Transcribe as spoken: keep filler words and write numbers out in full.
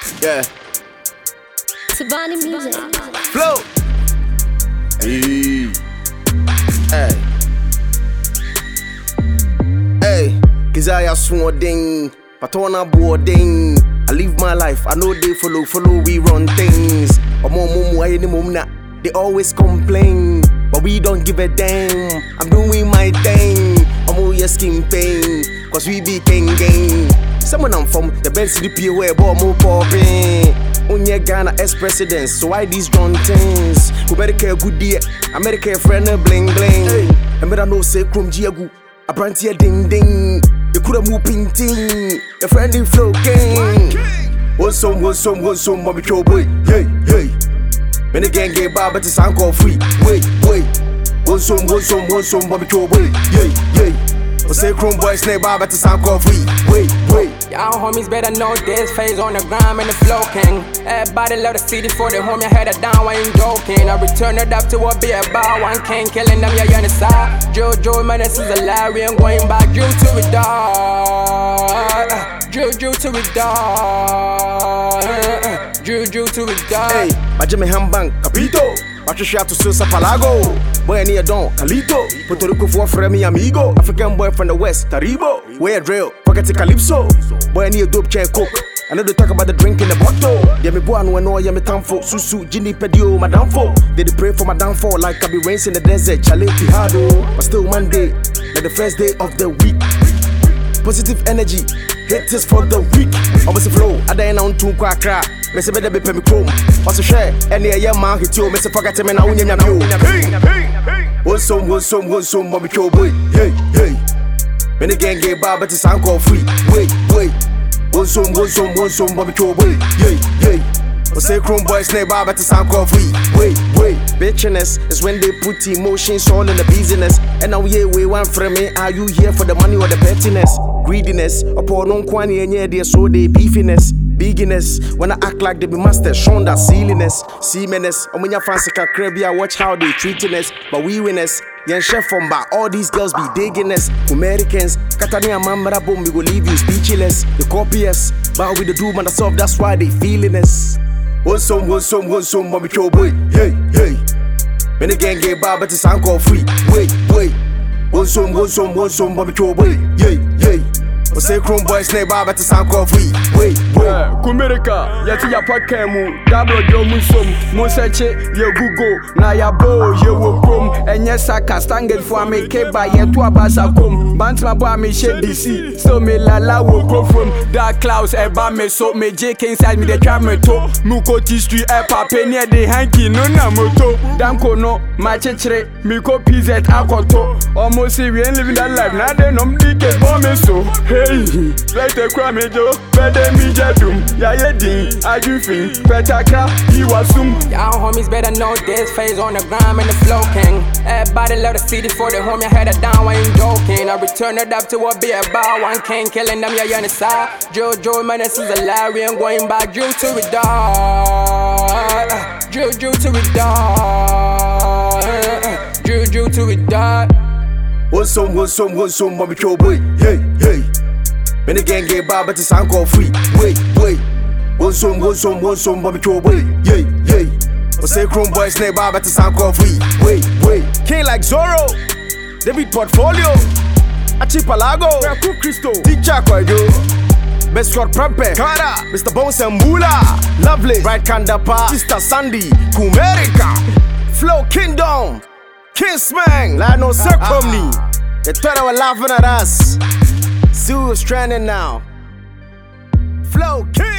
Yeah. Savani Music. Flow. Hey. Hey. Hey. Desire swording. Patona boarding. I live my life. I know they follow, follow, we run things. They always complain, but we don't give a damn. I'm doing my thing. I'm all your skin pain, cause we be king gang. Someone I'm from, the best C D P where ball more popping. Onye Ghana ex-presidents, so why these drone things? America good dear, America friend bling bling. And better no say krum jiagu, a brand here ding ding. You coulda move painting, your friend in flow king. One some, one some, one some, mommy show boy, hey, hey. When the gang get bad, but it's uncle free. Wait, wait. One some, one some, one some, mommy show boy, yeah, yeah. I say chrome boy snake bar, but it's uncle free. Wait, wait. Y'all homies better know this phase on the grind and the flow king. Everybody love the city for the homie, I had it down, I ain't joking. I return it up to what be about. One king killing them, yeah, you on the side. Jojo, man, this is a lie, we ain't going back. Drew to it die. Drew, drew to it die. Drew, drew to it die. Hey, my Jimmy Hambang, Capito. Watch your shot to Silsa Palago. Boy, near Don, Calito. Puerto Rico for Fremi Amigo. African boy from the West, Taribo. Where drill, pocket Calypso. Boy, near dope chain cook. I know they talk about the drink in the bottle. Yeah, me boy, no, no, yeah, me tamfo. Susu, Ginny, Pedio, my downfall. They dey pray for my downfall like I be rains in the desert. Chale Pihado. But still Monday, like the first day of the week. Positive energy, haters for the week. Almost a flow, I dine on two quackra. Mese better be pemi chrome. What's a share? Any a young man hit you. Mese forget him and I win your view. One some, one some, one some, mommy show boy. Hey, hey. When the gang get bad, but it's uncle free. Wait, wait. One some, one some, one some, mommy show boy. Hey, hey. I say chrome boy snake bar, but it's uncle free. Wait, wait. Bitchiness is when they put emotions all in the business. And now yeah, we want from me. Are you here for the money or the pettiness? Greediness. Upon on quani and yeah, they so they beefiness. Biginess, when I act like they be masters, shown that silliness, seameness. And when you fancy crabby, I watch how they treating us. But we winners, young chef from bar, all these girls be digging us. Americans, Catania Mamara boom, we will leave you speechless. You copy us, but we the do man solve, that's why they feeling us. One some, one some, one some, mommy show boy, hey, hey. When the gang get bad, but it's uncle free. Wait, wait. One some, one some, one some, mommy show boy, yeah, yeah. I say chrome boy snake bar, but it's uncle free. Wait, wait. Kumirika, yeti ya pakemu, dablo jo musum, museche ye Google, na ya bo ye wo prom, enye saka stangel for me keba ye tu abasa kom, bant ma bo me she D C, so me lala wo go from dark clouds eba me so me J K inside me de twa me to, muko T street e pape near the hanky no na moto, danko no ma chechre, me ko P Z akoto, almost see we ain't living that life, na de no mdike bo me so. Hey, let the crime jo, better me jadum, ya yedin, ajufin, petaka, iwasum. Y'all homies better know this phase on the grind and the flow king. Everybody love the city for the homie, I had it down, I ain't joking. I return it up to what be about. One king killing them, yeah, you on the side. Jojo, man, this is a lie, we ain't going back. Drew to it die. Drew, drew to it die. Drew, drew to it die. One some, one some, one some, mommy show boy, hey, hey. When the gang get bad, but it's uncle free. Wait, wait. One some, one some, one some, mommy show boy, yeah, yeah. I say chrome boy snake bar, but it's uncle free. Wait, wait. King like Zorro, David Portfolio, Achipalago, Cook Cristo, Teacher Kwayo, Best Scott Prempe, Kara, Mister Bones and Mula, Lovely, Bright Kandapa, Sister Sandy, Kumerika, Flow Kingdom, Kingsman, Lano Circumni. They thought they were laughing at us. Zoo is trending now. Flow King.